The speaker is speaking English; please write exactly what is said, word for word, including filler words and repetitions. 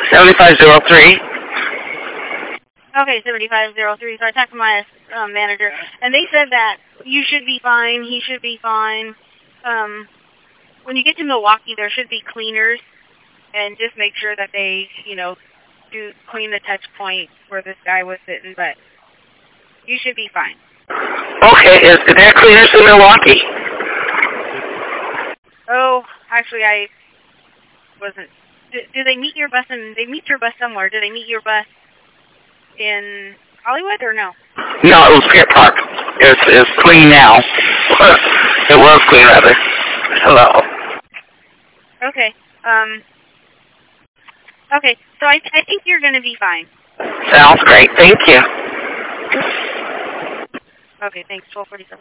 seventy-five oh three. Okay, seventy-five oh three. So I talked to my um, manager, and they said that you should be fine, he should be fine. Um, when you get to Milwaukee, there should be cleaners, and just make sure that they, you know, do clean the touch point where this guy was sitting, but you should be fine. Okay, is, is there cleaners in Milwaukee? Oh, actually, I wasn't. Do, do they meet your bus? And they meet your bus somewhere? Do they meet your bus in Hollywood or no? No, it was Pier Park. It's it's clean now. It was clean, rather. Hello. Okay. Um. Okay. So I I think you're going to be fine. Sounds great. Thank you. Okay. Thanks. twelve forty-seven.